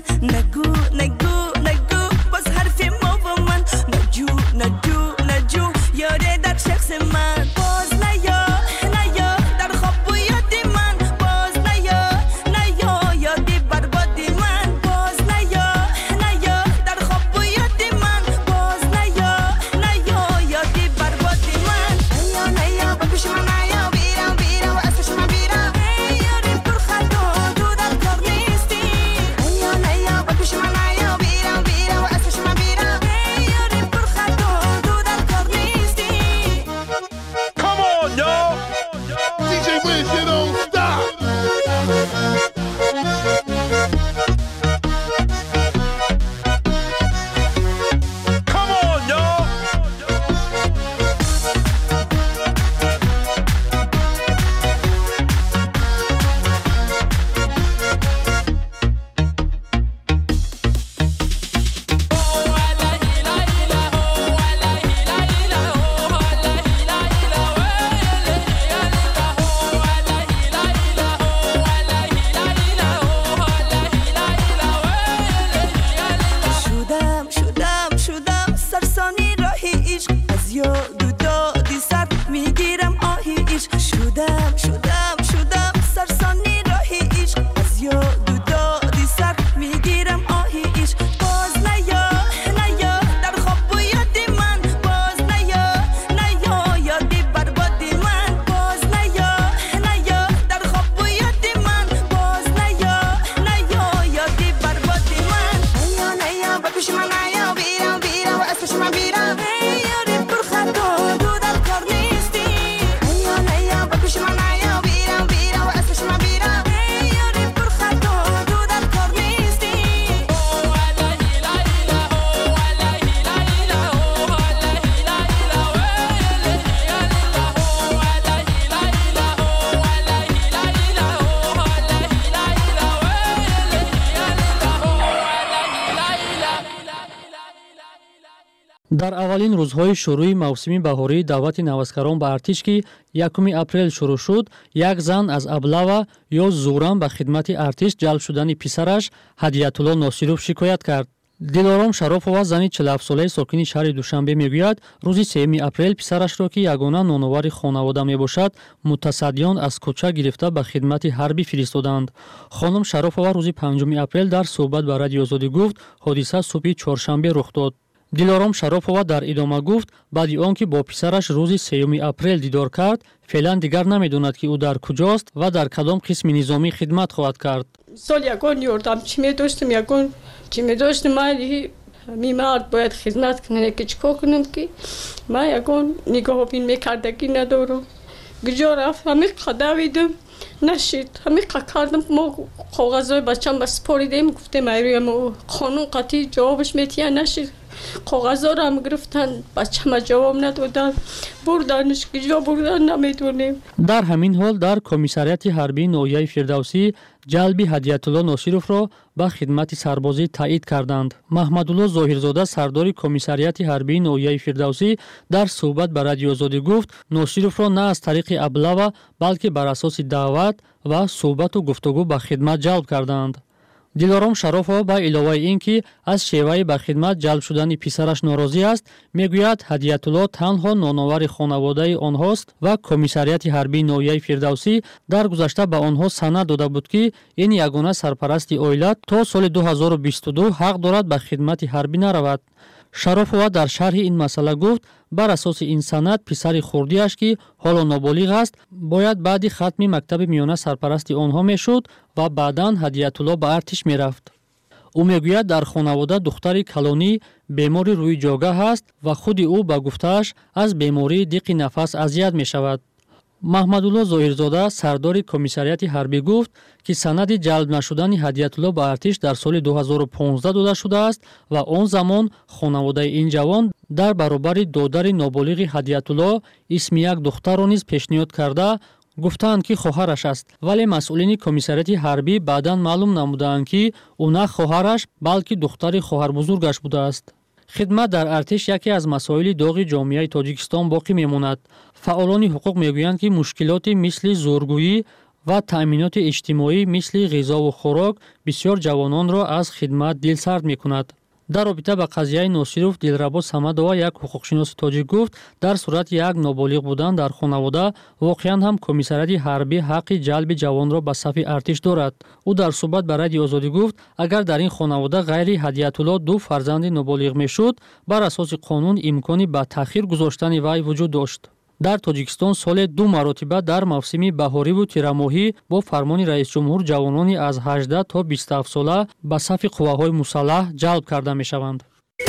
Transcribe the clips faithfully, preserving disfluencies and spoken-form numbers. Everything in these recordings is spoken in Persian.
من نگو نگو نگو باز حرف ما و من نجو نجو نجو یاره در شخص من باز نیا نیا در خواب و یاد من باز نیا نیا یادی بربادی من باز نیا نیا در خواب و یاد من باز نیا نیا یادی بربادی من نیا نیا بکش من نیا بیرا بیرا و اسمش من بیرا یاری پر خطا تو در کار نیستی نیا نیا بکش من نیا بیرا بیرا و اسمش من بیرا یاری پر خطا تو در کار نیستی Come on, y'all! D J Wiz, you don't stop. Come on, y'all! شدم شدم شدم سرسانی راهی عشق از یاد و دادی سر میگیرم آهی عشق شدم شدم شدم سرسانی راهی عشق از یاد و دادی سر میگیرم آهی عشق باز نیا نیا در خواب و یاد من باز نیا نیا یادی بربادی من باز نیا نیا در خواب و یاد من باز نیا نیا یادی بربادی من نیا نیا بکش من نیا بیرا بیرا و اسمش من بیرا یاری پر خطا تو در کار نیستی نیا نیا بکش من نیا بیرا بیرا و اسمش من بیرا یاری پر خطا تو در کار نیستی дар аввалин рӯзҳои шурӯъи мавсими баҳории давлати навазкарон ба артиш ки якуми апрел шурӯъ шуд, як зан аз аблава ё зӯран ба хидмати артиш ҷалб шудани писараш Ҳадиятулло Носиров шикоят кард. Дилором Шарофова, зани чилҳафт-солаи сокини шаҳри Душанбе, мегӯяд, рӯзи сеюми апрел писарашро, ки ягона ноновари хонавода мебошад, мутасаддиён аз кӯча гирифта ба хидмати ҳарбӣ фиристоданд. Хонум Шарофова рӯзи панҷуми апрел дар суҳбат ба Радиои Озодӣ гуфт, ҳодиса субҳи чоршанбе рух дод. Дилором Шарофова дар идома гуфт, баъди он ки бо писараш рӯзи сеюми апрел дидор кард, феълан дигар намедонад ки ӯ дар куҷост ва дар кадом қисми низомӣ хидмат хоҳад кард. سال یکان یاردمچی می داشتم یکان چی می داشتم من می مرد باید خدمت کنه که چیکار کنم که من یکان نگاه بین میکردگی ندارم گجا رفت همه قدویدم نشید همه کردم ما کاغذهای بچم بس پاریدیم گفتم ایرویم خانون قطعی جوابش میتیه نشید کاغذها رو هم گرفتن بچه ما جواب ندادن بردنش کجا بردن نمیدونیم. дар ҳамин ҳол дар комиссарияти ҳарбии ноҳияи Фирдавсӣ ҷалби Ҳадиятулло Носировро ба хидмати сарбозӣ таъид карданд. Маҳмадулло Зоҳирзода, сардори комиссарияти ҳарбии ноҳияи Фирдавсӣ, дар суҳбат ба Радиои Озодӣ гуфт, Носировро на аз тариқи аблава, балки бар асоси даъват ва суҳбату гуфтугӯ ба хидмат ҷалб карданд. Дилором Шарофова ба иловаи ин ки аз шеваи ба хидмат ҷалб шудани писараш норозӣ аст, мегӯяд, Ҳадиятулло танҳо ноновари хонаводаи онҳост ва комиссарияти ҳарбии ноҳияи Фирдавсӣ дар гузашта ба онҳо санад дода буд ки ин ягона сарпарасти оила то соли ду ҳазору бисту ду ҳақ дорад ба хидмати ҳарбӣ наравад. Шарофова дар шарҳи ин масъала гуфт, бар асоси ин санад писари хурдиаш ки ҳоло ноболиғ аст, бояд баъди хатми мактаби миёна сарпарасти онҳо мешуд ва баъдан Ҳадиятулло ба артиш мерафт. ӯ мегӯяд, дар хонавода духтари калонӣ бемори рӯи ҷогаҳ аст ва худи ӯ ба гуфтааш аз бемории диқи нафас азият мешавад. Маҳмадулло Зоҳирзода, сардори комиссарияти ҳарбӣ гуфт, ки санади ҷалб нашудани Ҳадиятулло ба артиш дар соли ду ҳазору понздаҳ дода шудааст ва он замон хонаводаи ин ҷавон дар баробари додари ноболиғи Ҳадиятулло исми як духтарро низ пешниҳод карда, гуфтаанд ки хоҳараш аст, вале масъулини комиссарияти ҳарбӣ баъдан маълум намудаанд ки ӯ на хоҳараш, балки духтари хоҳарбузургаш будааст. خدمت در ارتش یکی از مسائل داغ جامعه تاجیکستان باقی میماند. فعالان حقوق میگویند که مشکلاتی مثل زورگویی و تأمینات اجتماعی مثل غذا و خوراک بسیار جوانان را از خدمت دلسرد می‌کند. در رابطه با قضیه ناصروف دلربا صمدова یک حقوقشناس تاجیک گفت در صورت یک نابالغ بودن در خانواده واقعا هم کمیساریات حربی حق جلب جوان را به صف ارتش دارد. او در صحبت با رادیو آزادی گفت اگر در این خانواده غیر هدیت‌الله دو فرزند نابالغ میشد بر اساس قانون امکانی به تأخیر گذاشتن وی وجود داشت. در تاجیکستان سال دو مرتبه در موسم بهاری و تیرماهی با فرمان رئیس جمهور جوانانی از هجده تا بیست و هفت ساله به صف قواهای مسلح جلب کرده میشوند.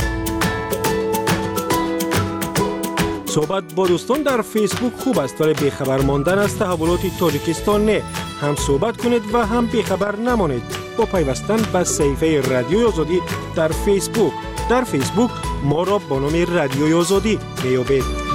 صحبت با دوستان در فیسبوک خوب است ولی بیخبر ماندن از تحولات تاجیکستان نه. هم صحبت کنید و هم بیخبر نمانید با پیوستن به صفحه رادیوی آزادی در فیسبوک. در فیسبوک ما را با نام رادیوی آزادی بیابید.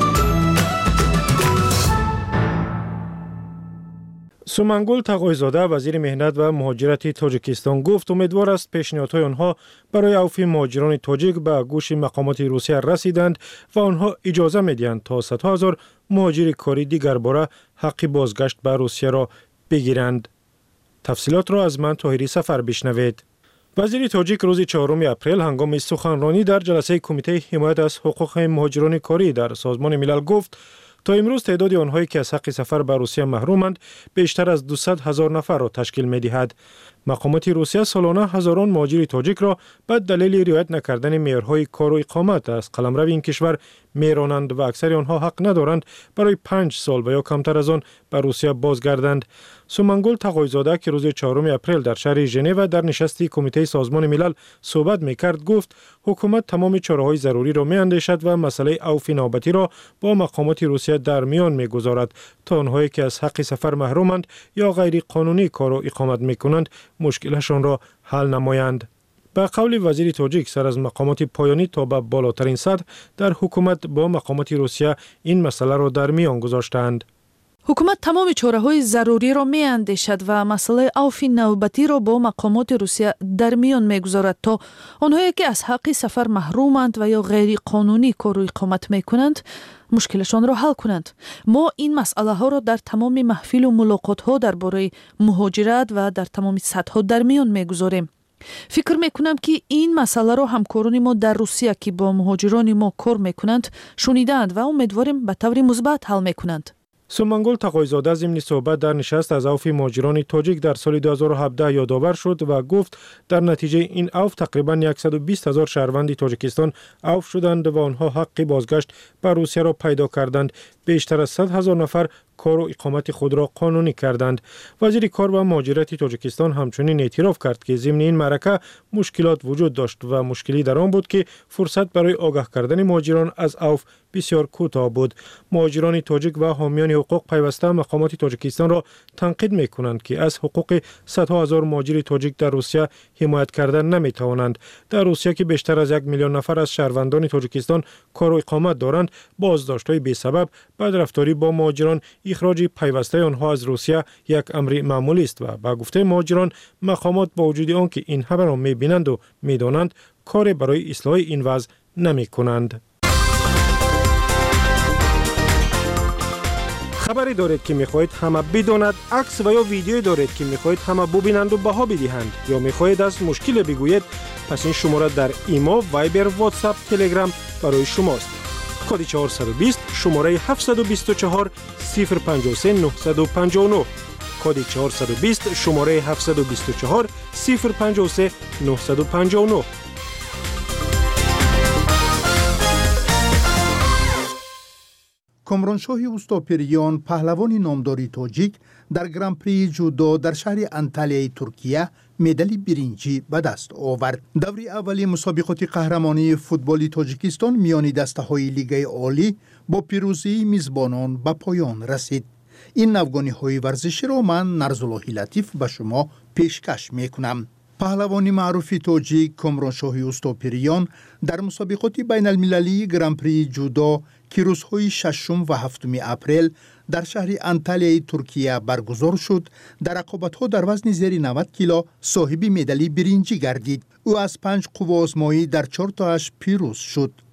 سومنگل تقوی‌زاده وزیر مهنت و مهاجرت تاجیکستان گفت امیدوار است پیشنهادهای آنها برای عفو مهاجران تاجیک به گوش مقامات روسیه رسیدند و آنها اجازه می‌دهند تا صدها هزار مهاجر کاری دیگر باره حق بازگشت به روسیه را بگیرند. تفصیلات را از من طاهری سفر بشنوید. وزیر تاجیک روز چهارم اپریل هنگام سخنرانی در جلسه کمیته حمایت از حقوق مهاجران کاری در سازمان ملل گفت تا امروز تعداد آنهایی که از حق سفر به روسیه محرومند بیشتر از دویست هزار نفر را تشکیل می‌دهد. مقامات روسیه سالانه هزاران مهاجر تاجیک را به دلیل رعایت نکردن معیارهای کار و اقامت از قلمرو این کشور میرانند و اکثر آنها حق ندارند برای پنج سال و یا کمتر از آن به روسیه بازگردند. سومنگل تقوی‌زاده که روز چهارم اپریل در شهر ژنو در نشست کمیته سازمان ملل صحبت می‌کرد گفت حکومت تمام چاره‌های ضروری را می‌اندیشد و مسئله عفو نوبتی را با مقامات روسیه در میان می‌گذارد تا آنهایی که از حق سفر محرومند یا غیر قانونی کار و اقامت می‌کنند مشکلشان را حل نمایند. به قول وزیر تاجیک سر از مقامات پایانی تا به بالاترین سطح در حکومت با مقامات روسیه این مسئله را در میان گذاشتند. حکومت تمام چاره‌های ضروری را می‌اندیشد و مسئله عفو نوبتی را با مقامات روسیه در میان می‌گذارد تا آنهایی که از حق سفر محرومند و یا غیر قانونی کار و اقامت می‌کنند مشکلشان را حل کنند. ما این مسئله ها را در تمام محفل و ملاقات ها درباره مهاجرت و در تمام سطح ها در میان می‌گذاریم. فکر میکنم که این مسئله را همکاران ما در روسیه که با مهاجران ما کار میکنند شنیدند و امیدواریم به طور مثبت حل میکنند. سومنگل تقوی‌زاده ضمن صحبت در نشست از عفو مهاجران تاجیک در سال دو هزار و هفده یادآور شد و گفت در نتیجه این عفو تقریبا صد و بیست هزار شهروند تاجیکستان عفو شدند و آنها حق بازگشت به روسیه را پیدا کردند. بیشتر از صد هزار نفر کار و اقامت خود را قانونی کردند. وزیر کار و مهاجرت تاجیکستان همچنین اعتراف کرد که ضمن این معرکه مشکلات وجود داشت و مشکلی در آن بود که فرصت برای آگاه کردن مهاجران از عفو بسیار کوتاه بود. مهاجران تاجیک و حامیان حقوق پیوسته مقامات تاجیکستان را تنقید می‌کنند که از حقوق صدها هزار مهاجر تاجیک در روسیه حمایت کردن نمی‌توانند. در روسیه که بیشتر از یک میلیون نفر از شهروندان تاجیکستان کار و اقامت دارند، بازداشت‌های بی‌سبب، بدرفتاری با مهاجران، اخراج پیوسته آنها از روسیه یک امر معمولی است و با گفته مهاجران مقامات با وجود آنکه این همه را می‌بینند و می‌دانند کار برای اصلاح این وضع نمی‌کنند. خبری دارید که می‌خواهید همه بداند، عکس و یا ویدیویی دارید که می‌خواهید همه ببینند و بها بدهند یا می‌خواهید از مشکل بگویید، پس این شماره در ایما، وایبر، واتساپ، تلگرام برای شماست. کد چهارصد و بیست شماره هفتصد و بیست و چهار صفر پنجاه و سه نهصد و پنجاه و نه. کد چهارصد و بیست شماره هفتصد و بیست و چهار صفر پنجاه و سه نهصد و پنجاه و نه. کامرانشاه اوستاپریان پهلوان نامداری تاجیک در گران پری جودو در شهر انتالیای ترکیه مدال برنجی به دست آورد. دوره اولی مسابقات قهرمانی فوتبالی تاجیکستان میان دسته‌های لیگ عالی با پیروزی میزبانان به پایان رسید. این نوگانی‌های ورزشی را من نرزالله لطیف به شما پیشکش میکنم. پهلوان معروف تاجیک کامرانشاه اوستاپریان در مسابقات بین المللی گران پری جودو که روزهای ششم و هفتم اپریل در شهر انتالیای ترکیه برگزار شد، در رقابت‌ها در وزن زیر نود کیلو صاحب مدال برنجی گردید. او از پنج قوه آزمایی در چهار تاش پیروز شد.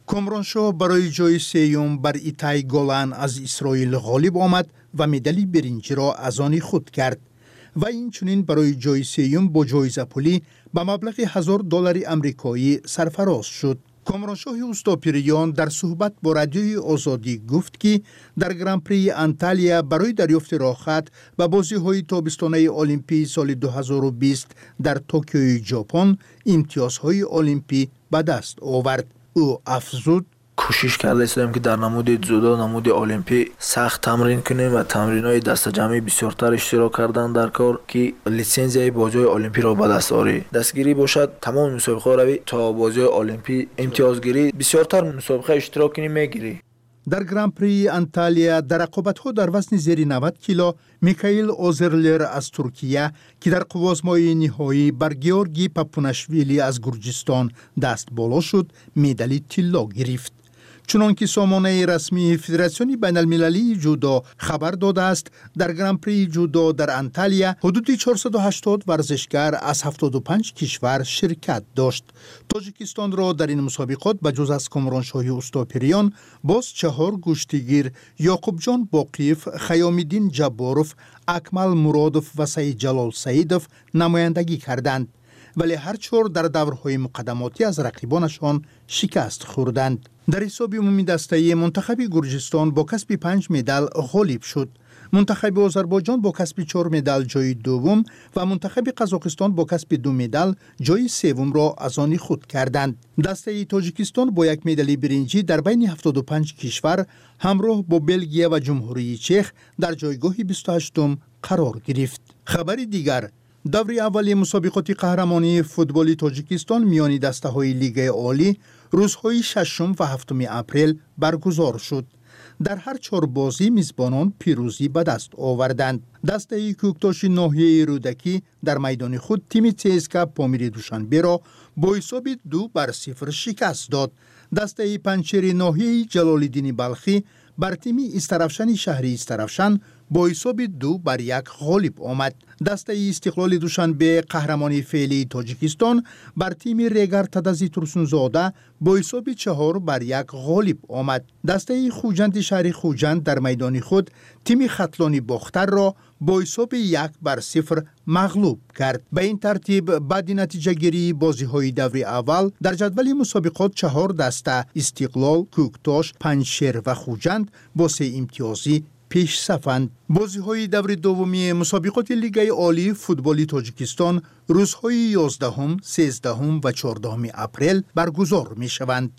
کامرانشاه برای جای سیوم بر ایتای گولان از اسرائیل غالب آمد و مدال برنج را از آن خود کرد و این چنین برای جای سیوم با جایزه پولی به مبلغ هزار دلار آمریکایی سرفراز شد. کامرانشاه اوستاپیریان در صحبت با رادیوی آزادی گفت که در گران پری انتالیا برای دریافت راحت و بازی‌های تابستانه المپی سال دو هزار و بیست در توکیو ژاپن امتیازهای المپی به دست آورد. او افزود: کوشش کرده استیم که در نمود جودو نمود المپی سخت تمرین کنیم و تمرین‌های دست جمعی بسیارتر اشتراک کردن در کار که لیسنزیای بازی المپی را به دست آری. دستگیری باشد تمام مسابقه روی تا بازی المپی امتیازگیری بسیارتر مسابقه اشتراک کنیم میگیری. در گران پری انتالیا در رقابت‌ها در وزن زیر نود کیلو میکائیل اوزرلر از ترکیه که در قوازمای نهایی بر گیورگی پاپوناشویلی از گرجستان دست بالا شد مدال طلا گرفت. چنانکه سامانه رسمی فدراسیون بین المللی جودو خبر داده است در گران پری جودو در انتالیا حدود چهارصد و هشتاد ورزشکار از هفتاد و پنج کشور شرکت داشت. تاجیکستان را در این مسابقات به جز از کامرانشاه اوستاپیریان باز چهار گشتیگیر یعقوب جان باقیف، خیامالدین جباروف، اکمل مرادوف و سعید جلال سعیدوف نمایندگی کردند، ولی هر چهار در دورهای مقدماتی از رقیبانشان شکست خوردند. در حساب عمومی دسته منتخب گرجستان با کسب پنج مدال غالب شد. منتخب آذربایجان با کسب چهار مدال جای دوم و منتخب قزاقستان با کسب دو مدال جای سوم را از آن خود کردند. دسته تاجیکستان با یک مدال برنجی در بین هفتاد و پنج کشور همراه با بلژیک و جمهوری چک در جایگاه بیست و هشتم قرار گرفت. خبر دیگر: دور اول مسابقات قهرمانی فوتبال تاجیکستان میان دسته‌های لیگ عالی روزهای ششم و هفتم اپریل برگزار شد. در هر چهار بازی میزبانان پیروزی به دست آوردند. دسته کوکتاش ناحیه رودکی در میدان خود تیم چسکا پامیر دوشنبه را با حساب دو بر صفر شکست داد. دسته پنچیر ناحیه جلال‌الدین بلخی بر تیم استرافشان شهری استرافشان با حساب دو بر یک غالب آمد. دسته استقلال دوشنبه قهرمانی فعلی تاجیکستان بر تیم ریگر تدزی ترسونزاده با حساب چهار بر یک غالب آمد. دسته خوجند شهری خوجند در میدان خود تیم خطلانی باختر را با حساب یک بر صفر مغلوب کرد. به این ترتیب بعد نتیجه گیری بازی های دور اول در جدول مسابقات چهار دسته استقلال، کوکتاش، پنجشیر و خوجند با سه امتیازی پیش صفند. بازی های دور دومی مسابقات لیگ عالی فوتبال تاجیکستان روزهای یازدهم، سیزدهم و چهاردهم اپریل برگزار می شوند.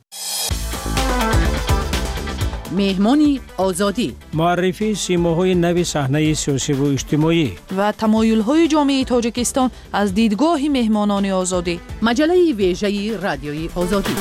مهمانی آزادی، معرفی سیماهای نو صحنه سیاسی و اجتماعی و تمایل‌های جامعه تاجیکستان از دیدگاه مهمانان آزادی. مجله ویژه رادیوی آزادی.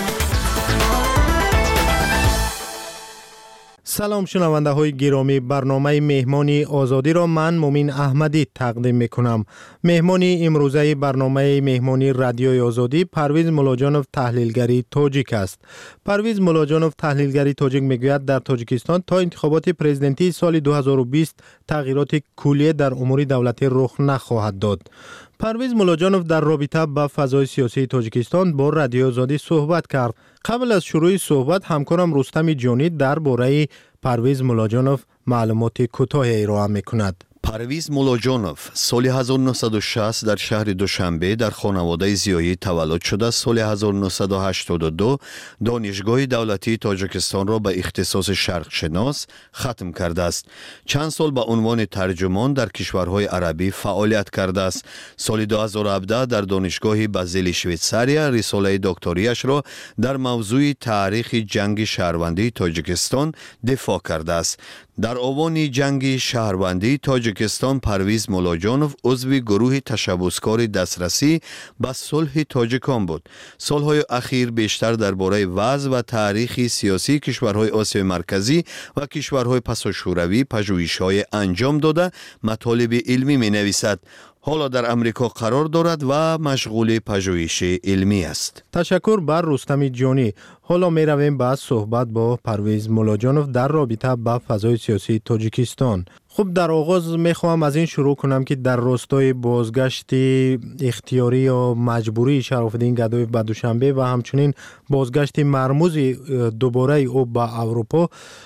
سلام شنونده های گرامی، برنامه مهمانی آزادی را من مومین احمدی تقدیم می کنم. مهمانی امروزه برنامه مهمانی رادیوی آزادی پرویز مولاجانوف تحلیلگری تاجیک است. پرویز مولاجانوف تحلیلگری تاجیک میگوید در تاجیکستان تا انتخابات پرزیدنتی سال دو هزار و بیست تغییرات کلی در امور دولتی رخ نخواهد داد. پرویز مولاجانوف در رابطه با فضای سیاسی تاجیکستان با رادیو آزادی صحبت کرد. قبل از شروع صحبت همکارم رستم جانی درباره پرویز مولاجانوف معلومات کوتاهی ارائه می‌کند. پرویز مولاجانوف سال هزار و نهصد و شصت در شهر دوشنبه در خانواده زیایی تولد شده. سال هزار و نهصد و هشتاد و دو دانشگاه دولتی تاجیکستان را به اختصاص شرق شناس ختم کرده است. چند سال به عنوان ترجمان در کشورهای عربی فعالیت کرده است. سال دو هزار و هفده در دانشگاه بازل شویتزاریا رساله دکتریش را در موضوع تاریخ جنگ شهروندی تاجیکستان دفاع کرده است. در آوان جنگ شهروندی تاجیکستان پرویز مولاجانوف عضو گروه تشبسکار دسترسی به صلح تاجیکان بود. سالهای اخیر بیشتر درباره وضع و تاریخ سیاسی کشورهای آسیای مرکزی و کشورهای پساشوروی پژوهش‌های انجام داده مطالب علمی می‌نویسد. حالا در امریکا قرار دارد و مشغول پژوهش علمی است. تشکر بر رستم جانی. حالا می رویم بعد صحبت با پرویز ملاجانوف در رابطه با فضای سیاسی تاجیکستان. خب در آغاز می خواهم از این شروع کنم که در راستای بازگشت اختیاری یا مجبوری شراف‌الدین گدایف به دوشنبه و همچنین بازگشت مرموز دوباره او به اروپا،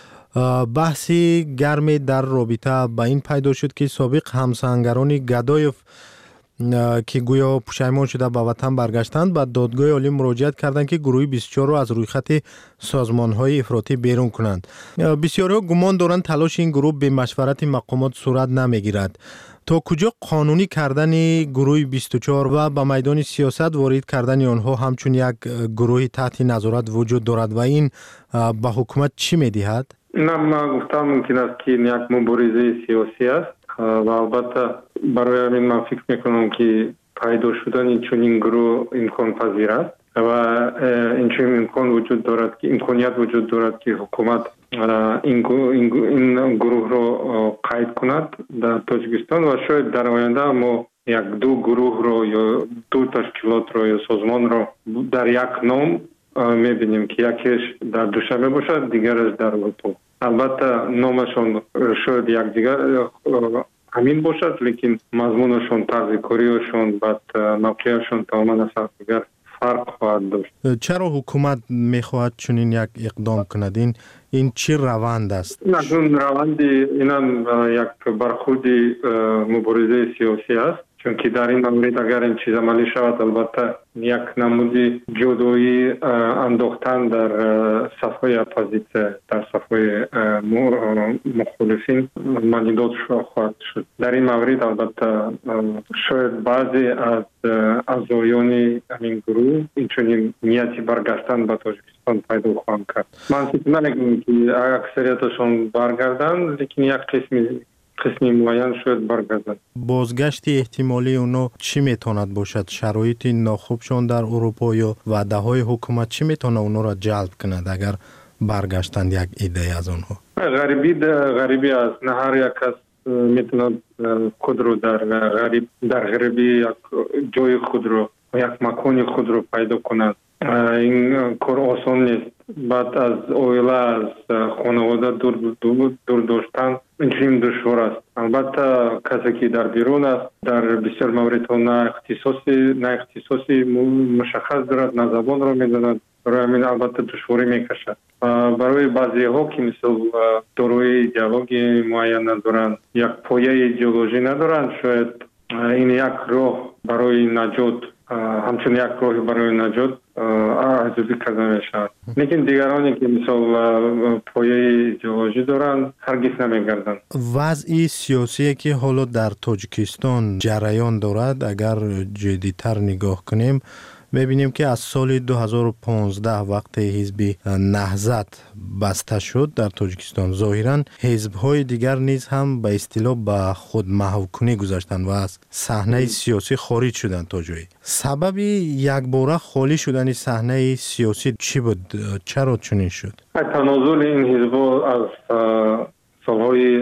بحثی گرمی در رابطه با این پیدا شد که سابق همسنگران گدایف که گویا پشیمان شده به وطن برگشتند به دادگاه عالی مراجعت کردند که گروه بیست و چهار را از روی خط سازمان‌های افراطی بیرون کنند. بسیاری‌ها گمان دارند تلاش این گروه به مشورت مقامات صورت نمیگیرد. تا کجا قانونی کردن گروه بیست و چهار و به میدان سیاست وارد کردن آنها همچون یک گروه تحت نظارت وجود دارد و این به حکومت چی می‌دهد؟ نه، من گفتم ممکن است که یک مبارزه سیاسی است و البته برای همین من فکر میکنم که پیدا شدن چنین گروه امکان پذیر است و این چنین امکان وجود دارد که امکانیت وجود دارد که حکومت این این گروه را قید کند در تاجیکستان و شاید در آینده ما یک دو گروه را یا دو تشکیلات را یا سازمان را در یک نام میبینیم که یکیش در دوشنبه باشد، دیگرش در اروپا. البته نامشان شاید یک دیگر همین باشد، لیکن مضمونشان، طرز کاریشان، بعد موقعشان تماما از دیگر فرق خواهد داشت. چرا حکومت میخواهد چنین یک اقدام کند؟ این این چی روند است؟ نه، اون روند اینم یک برخورد مبارزه سیاسی است، چون که در این مورد اگر این چیز عملی شود البته یک نمودی جدایی انداختن در صفحه اپوزیسیون، در صفحه مخالفین مالیدات خواهد شد. در این مورد البته شاید بعضی از اعضایان این گروه این چنین نیتی برگشتن به تاجیکستان پیدا خواهند کرد. من فکر نمی‌کنم که اکثریتشون برگردن، لیکن یک قسمی قسمی معین شاید برگردن. بازگشت احتمالی اونا چی میتواند باشد؟ شرایط ناخوبشان در اروپا یا وعده های حکومت چی میتونه اونا را جلب کند اگر برگشتند یک ایده از اونها؟ غریبی غریبی است. نه هر یک کس میتونه خود رو در غریب در غریبی یک جای خود رو یک مکان خود رو پیدا کند. این کار آسان نیست. بعد از اویله از خانواده دور دور, دور داشتن این دشوار است. البته کسی که در بیرون است در بسیار موردها نه اختصاصی نه اختصاصی مشخص دارد، نه زبان را میداند، برای همین البته دشواری میکشد. برای بعضی ها که مثل داروی ایدئولوژی معین ندارند، یک پایه ایدئولوژی ندارند، شاید این یک راه برای نجات، همچنین یک راه برای نجات ارزیابی کرده میشود. لیکن دیگرانی که مثال پایه ایدئولوژی دارند هرگز نمیگردند. وضع سیاسی که حالا در تاجیکستان جریان دارد اگر جدی‌تر نگاه کنیم می‌بینیم که از سال دو هزار و پانزده وقت حزب نهضت بسته شد در تاجیکستان، ظاهراً حزب‌های دیگر نیز هم به اصطلاح به خود محوکنی گذاشتند و از صحنه سیاسی خارج شدند تا جایی. سبب یک باره خالی شدن صحنه سیاسی چی بود؟ چرا چنین شد؟ تنازل این حزب‌ها از سال‌های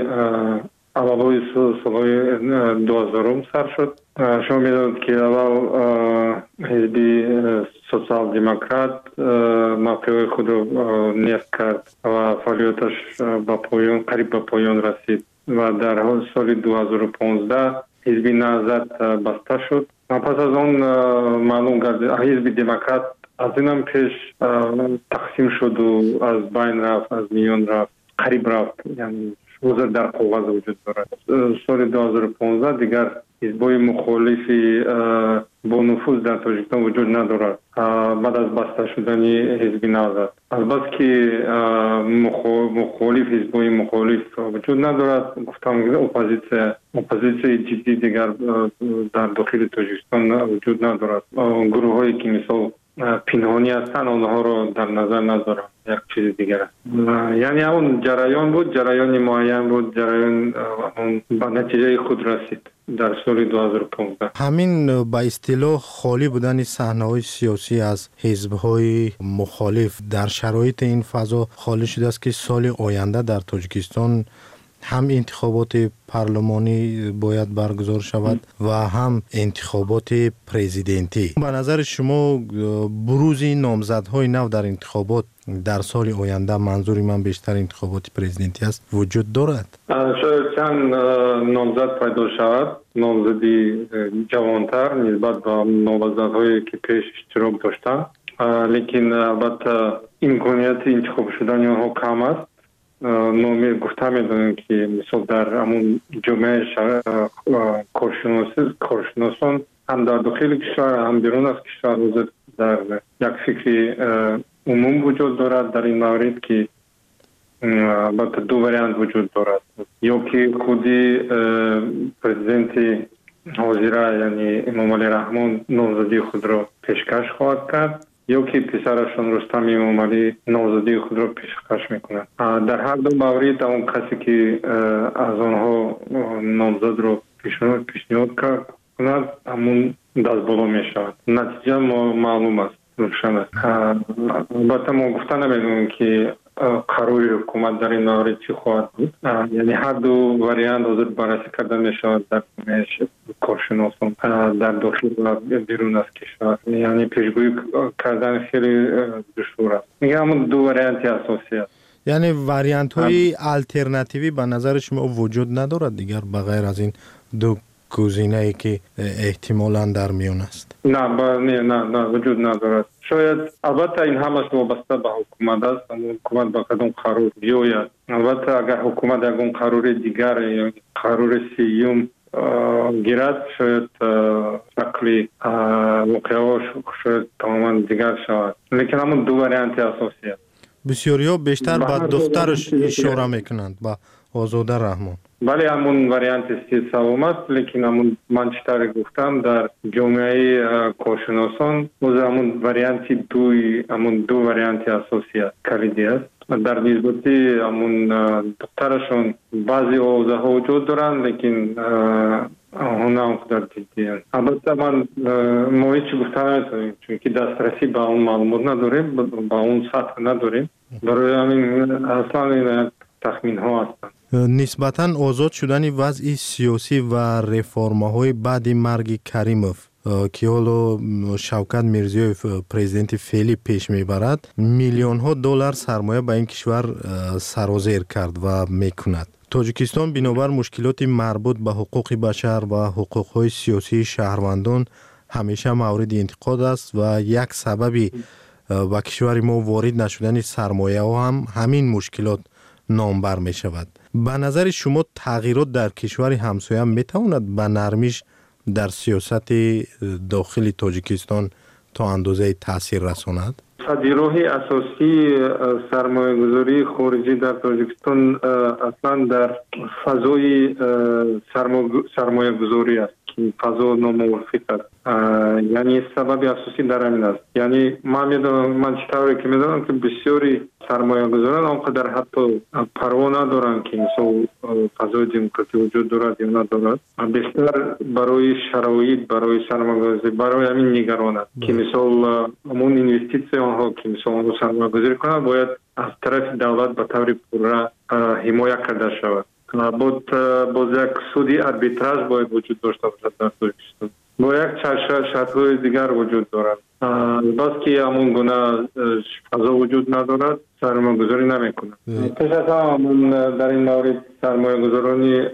اولای سال‌های دو هزار سر شد. شما می‌دانید که اول حزب سوسیال دموکرات موقع خود را نیست کرد و فعالیتش به پایان قریب به پایان رسید و در سال دو هزار و پانزده حزب نهضت بسته شد. پس از آن معلوم گردید حزب دموکرات از اینم پیش تقسیم شد و از بین رفت، از میان رفت، قریب رفت، یعنی حضور در قوت وجود دارد. سال دو هزار و پانزده دیگر حزب‌های مخالفی با نفوذ در تاجیکستان وجود ندارد بعد از بسته شدن حزب نهضت. البته که مخالف حزب‌های مخالف وجود ندارد، گفتم اپوزیسیون اپوزیسیون جدی دیگر در داخل تاجیکستان وجود ندارد. گروه‌هایی که مثل پنهانی هستند آنها را در نظر ندارم، یک چیز دیگر است. یعنی اون جریان بود، جریان معین بود، جریان به نتیجه خود رسید در سال دو هزار و پانزده. همین به اصطلاح خالی بودن صحنه‌های سیاسی از حزب‌های مخالف در شرایط این فضا خالی شده است که سال آینده در تاجیکستان هم انتخابات پارلمانی باید برگزار شود و هم انتخابات پرزیدنتی. به نظر شما بروز نامزدهای نو در انتخابات در سال آینده، منظوری من بیشتر انتخابات پرزیدنتی است، وجود دارد؟ شاید چند نامزد پیدا شود، نامزدی جوانتر نسبت به نامزدهایی که پیش اشتراک داشتند، لیکن البته امکانیت انتخاب شدن آنها کم است. ما گفته می‌دانیم که مثلا در همون جامعه کارشناسان هم در داخل کشور هم بیرون از کشور در یک فکر عموم وجود دارد در این مورد که البته دو وریانت وجود دارد، یا که خودی پرزیدنت حاضره یعنی امام علی رحمان نامزدی خود را پیشکش خواهد کرد، یا که پسرشون رستم امام علی نامزدی خود را پیشکش میکنند. در هر دو مورد اون کسی که از آنها نامزد را پیشنهاد کند همون دست بالا میشود. نتیجه معلوم است، روشن است. البته ما گفته نمیدونیم که قراری حکومت در این مورد چی خواهد بود. یعنی هر دو وریانت حاضر بررسی کرده می شود در کارشناسان در داخل و بیرون از کشور. یعنی پیشگویی کردن خیلی دشوار است. میگه همون دو وریانت اساسی است. یعنی وریانت های الटरनेटिव्ی به نظر شما وجود ندارد دیگر بغیر از این دو گزینه ای که احتمالاً در میون است؟ نه نه نه نه وجود ندارد. شاید البته این همش وابسته به حکومت است. حکومت با کدام قرار بیاید. البته اگر حکومت یکون قرار دیگر یا قرار سیوم گیرد شاید شکلی واقعا شاید تماما دیگر شود. لیکن همون دو وریانت اساسی است. بسیاری ها بیشتر با دخترش اشاره میکنند، با آزاده رحمان. بله همون وریانت سوم است، لیکن همون من چطور گفتم در جامعه کارشناسان همون وریانت دوی همون دو وریانت اساسی است، کلیدی است. در نسبت همون دخترشون بعضی حوزه ها وجود دارند، لیکن آنها هم در جدی است. البته من ما هیچ گفته نمیتونیم چون که دسترسی به اون معلومات نداریم، به اون سطح نداریم. برای همین اصلا این تخمین ها هستند. نسبتاً آزاد شدن وضع سیاسی و رفرم‌های بعد مرگ کریموف که حالا شوکت میرزیویف پرزیدنت فعلی پیش میبرد، میلیون ها دلار سرمایه به این کشور سرازیر کرد و میکند. تاجیکستان بنابر مشکلات مربوط به حقوق بشر و حقوق‌های سیاسی شهروندان همیشه مورد انتقاد است و یک سببی به کشور ما وارد نشدن سرمایه ها هم همین مشکلات نامبر می شود. به نظر شما تغییرات در کشور همسایه می تواند به نرمیش در سیاست داخل تاجیکستان تا اندازه تاثیر رساند؟ راه اساسی سرمایه گذاری خارجی در تاجیکستان اصلا در فضای سرمایه گذاری است که فضا ناموافق است. یعنی سبب اساسی در همین است. یعنی من میدونم من چطوری که میدونم که بسیاری سرمایه گذاران آنقدر حتی پروا ندارن که مثلا فضای دموکراسی وجود دارد یا ندارد، بیشتر برای شرایط برای سرمایه گذاری برای همین نگران است که مثلا همون اینوستیسی آنها که مثلا آنها سرمایه گذاری کنند باید از طرف دولت به طور پوره حمایت کرده شود. بود باز یک سودی اربیتراژ باید وجود داشته باشد در تاجیکستان. با یک شرط‌های دیگر وجود دارد. بس که همون گونه فضا وجود ندارد سرمایه گذاری نمی کند. پس از همون در این مورد سرمایه گذارانی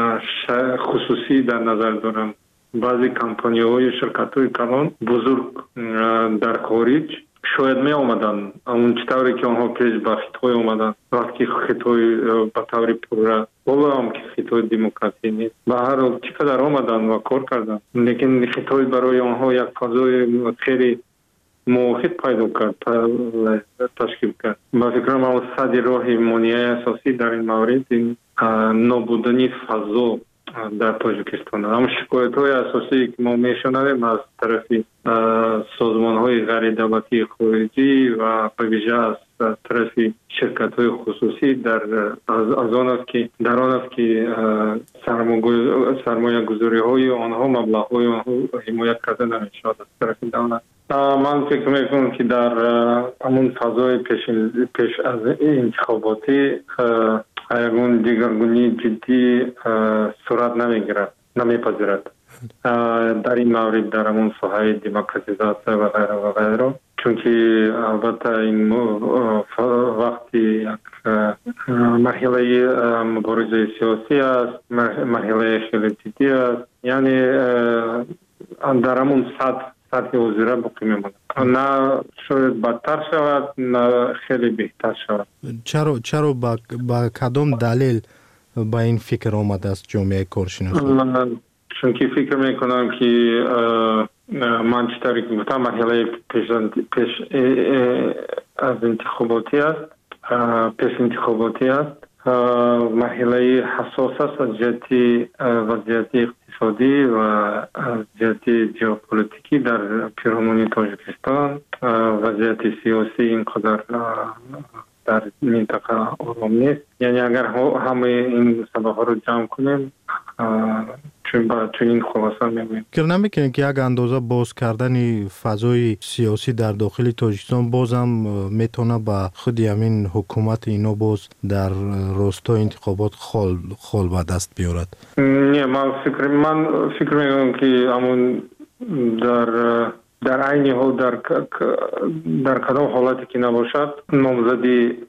خصوصی در نظر دارم. بعضی کمپانی های شرکت های کلان بزرگ در خارج شاید می آمدن اون چطوری که آنها پیش به خطای آمدن وقتی خطای به طور پوره بالا هم که خطای دموکراسی نیست به هر حال چقدر آمدن و کار کردن، لیکن خطای برای آنها یک فضای خیلی موافق پیدا کرد تشکیل کرد. با فکرم اون صدی راه مانعی اساسی در این مورد این نابودنی فضا در تاجیکستان. هم شکایت های اساسی که ما میشنویم از طرف سازمان های غیر دولتی خارجی و به ویژه از طرف شرکت های خصوصی در از, از آن است که در آن است که سرمایه گذاری های آنها مبلغ های آنها حمایت کرده نمیشود از طرف دولت. من فکر میکنم که در همون فضای پیش, پیش از انتخاباتی یگون دیگرگونی جدی صورت نمیگیرد، نمیپذیرد. در این مورد در همون ساحه دموکراتیزاسیون و غیره و غیره، چون که البته این وقتی یک مرحله مبارزه سیاسی است، مرحله خیلی جدی است، یعنی در همون سطح سطح وزیره باقی میماند، نه شاید بدتر شود نه خیلی بهتر شود. چرا چرا با, با کدام دلیل با این فکر آمده است جامعه کارشناسی؟ چون که فکر میکنم که من چطوری که گفتم مرحله پیش, پیش از انتخاباتی است، پیش انتخاباتی است، مرحله حساس است از جهت وضعیت اقتصادی و از جهت ژئوپلیتیکی در پیرامون تاجیکستان، وضعیت سیاسی اینقدر در منطقه آرام نیست. یعنی اگر همه این سبب‌ها رو جمع کنیم چون با چنین خلاصه می‌بینیم. فکر نمی‌کنید که یک اندازه باز کردن فضای سیاسی در داخل تاجیکستان بازم میتونه با خود همین حکومت اینو باز در راستای انتخابات خال خال به دست بیارد؟ نه، من فکر من فکر می‌کنم که همون در در عین حال در در کدام حالتی که نباشد نامزدی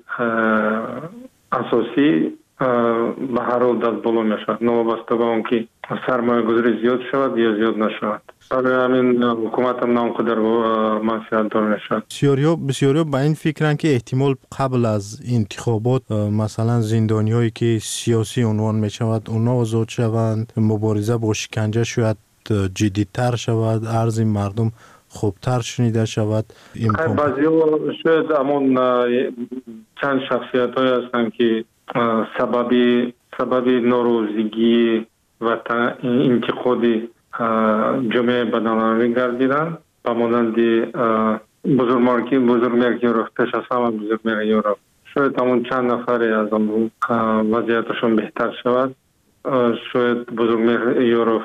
اساسی به هر حال دست بالا میشود، نوابسته به آن که سرمایه گذاری زیاد شود یا زیاد نشود. برای همین حکومت هم نامقدر منفعت دار میشود. بسیاری بسیاری به این فکرن که احتمال قبل از انتخابات مثلا زندانی هایی که سیاسی عنوان میشود اونا آزاد شوند، مبارزه با شکنجه شاید جدیدتر شود، عرض مردم خوبتر شنیده شود. بعضی ها شاید همون چند شخصیت های هستند که سببی سببی ناروزگی و انتقادی جامعه بدنامی گردیدند، به مانند بزرگمرگی بزرگمرگی یورپ، پیش از همه بزرگمرگی یورپ. شاید همون چند نفری از اون وضعیتشون بهتر شود، شاید بزرگمرگی یورپ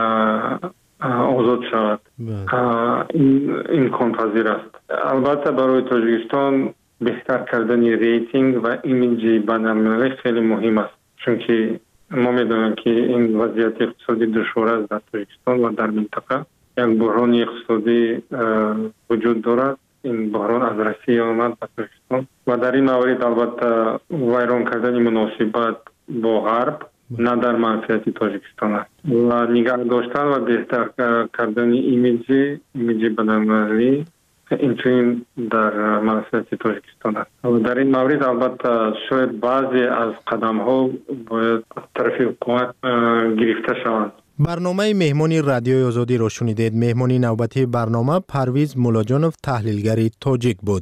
آزاد شود. این امکان پذیر است. البته برای تاجیکستان بهتر کردن ریتینگ و ایمیج بین‌المللی خیلی مهم است، چون که ما میدونیم که این وضعیت اقتصادی دشوار است در تاجیکستان و در منطقه. یک بحران اقتصادی وجود دارد. این بحران از روسیه آمد به تاجیکستان و در این مورد البته ویران کردن مناسبت با غرب نه در منفعت تاجیکستان است و نگاه داشتن و بهتر کردن ایمیج ایمیج بین‌المللی این در منفعت تاجیکستان است. و در این مورد البته شاید بعضی از قدم ها باید طرف حکومت گرفته شوند. برنامه مهمانی رادیوی آزادی را شنیدید. مهمانی نوبتی برنامه پرویز مولاجانوف تحلیلگری تاجیک بود.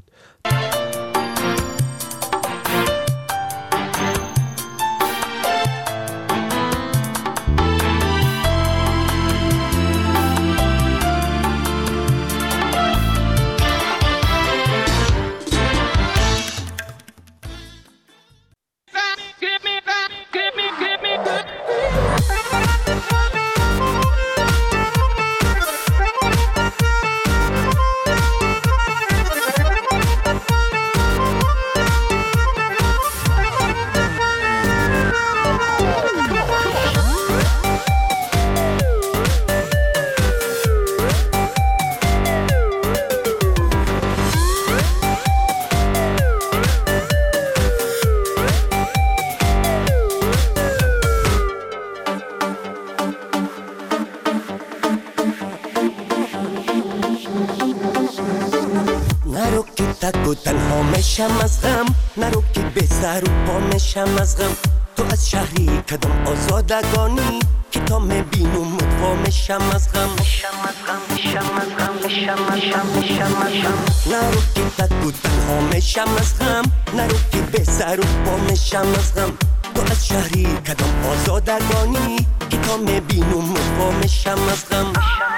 نشم از غم، نرو که به سر و پا نشم از غم. تو از شهری کدام آزادگانی که تا میبینم مدوا میشم از غم. میشم از غم میشم از غم میشم میشم میشم میشم. نرو که تک و تنها میشم از غم، نرو که به سر و پا میشم از غم. تو از شهری کدام آزادگانی که تا میبینم مدوا میشم از غم.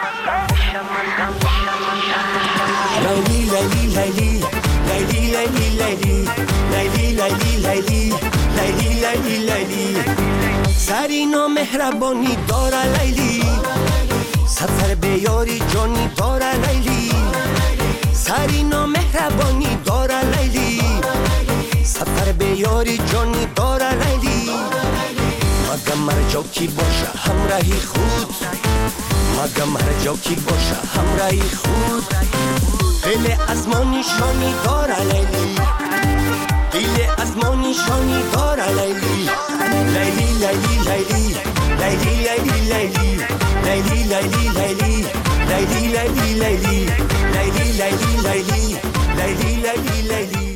لیلی لیلی لیلی لیلی لیلی لیلی لیلی لیلی لیلی لیلی لیلی سری نامهربانی داره لیلی، سفر به یاری جانی داره لیلی. سری نامهربانی داره لیلی، سفر به یاری جانی داره لیلی مگم هر جا کی باشه همراهی خود مگم هر جا کی باشه همراهی خود دل از ما نشانی داره لیلی دل از ما نشانی داره لیلی لیلی لیلی لیلی لیلی لیلی لیلی لیلی لیلی لیلی لیلی لیلی لیلی لیلی لیلی لیلی لیلی لیلی لیلی